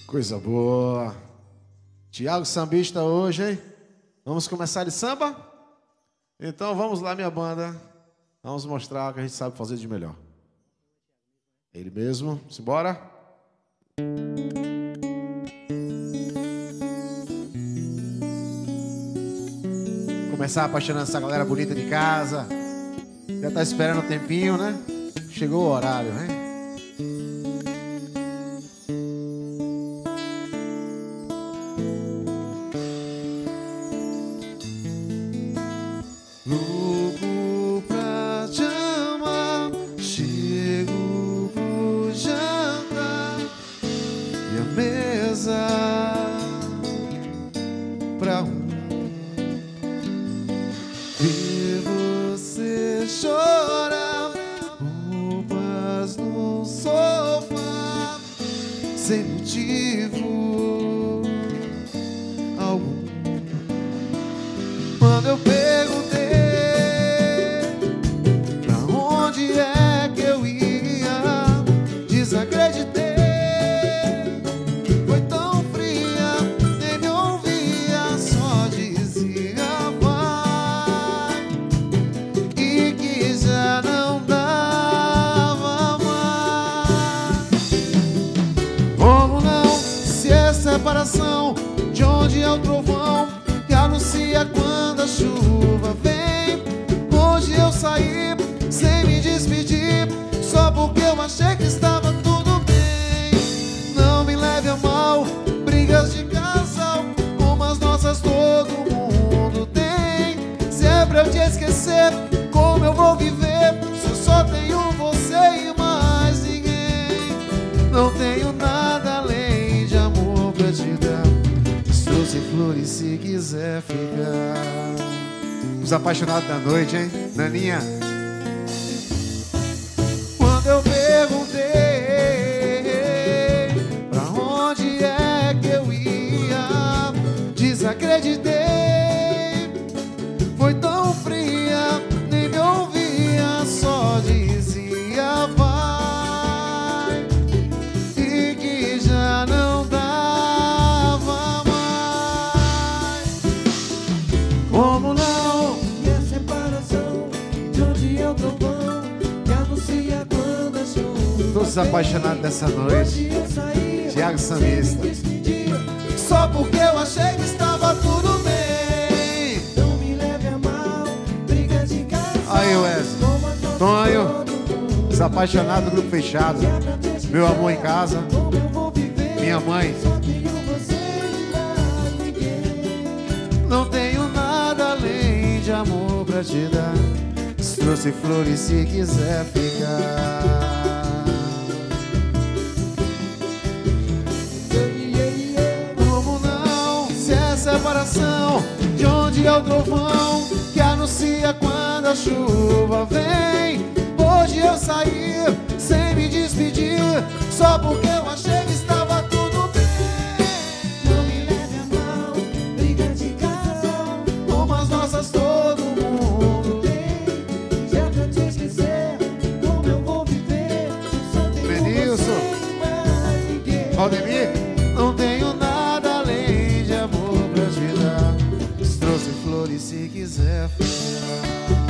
Coisa boa. Tiago sambista hoje, hein? Vamos começar de samba? Então vamos lá, minha banda. Vamos mostrar o que a gente sabe fazer de melhor. Ele mesmo. Simbora. Começar apaixonando essa galera bonita de casa. Já tá esperando um tempinho, né? Chegou o horário, hein? Louco pra te amar, chego pro jantar e a mesa pra ver você chorar, roupas no sofá, sem motivo algum. Quando eu perguntei pra onde é que eu ia, desacreditei. Foi tão fria, nem me ouvia, só dizia vai, e que já não dava mais. Como não, se é separação, de onde é o trovão que anuncia quando a chuva vem? Hoje eu saí sem me despedir, só porque eu achei que estava tudo bem. Não me leve a mal, brigas de casal como as nossas todo mundo tem. Se é pra eu te esquecer, como eu vou viver se eu só tenho você e mais ninguém? Não tenho nada além de amor pra te dar, trouxe flores se quiser ficar. Os apaixonados da noite, hein? Naninha. Quando eu perguntei pra onde é que eu ia, desacreditei. Foi tão fria, nem me ouvia, só dizia vai, e que já não dava mais. Como não? E a separação, de onde eu tô bom, que anuncia quando a chuva. Todos os apaixonados dessa noite. Hoje eu saí, Tiago Sambista. sem me despedir, Só porque eu achei que estava tudo bem. não me leve a mal, briga de casa. Aí, Wesley. Tonho. Os apaixonados do grupo fechado. Meu amor em casa. Como eu vou viver? Minha mãe. Só tenho você e mais ninguém. Não tenho nada além de amor pra te dar. Trouxe flores se quiser ficar. Como não? Se é separação, de onde é o trovão que anuncia quando a chuva vem? Hoje eu saí sem me despedir, só porque eu achei que estava tudo bem. Não me leve a mal, briga de casal Como as nossas todo mundo tem. Se é pra te esquecer, como eu vou viver? Só tenho Benilson. você e mais ninguém. Valdemir, não tenho nada além de amor pra te dar. Trouxe flores se quiser ficar.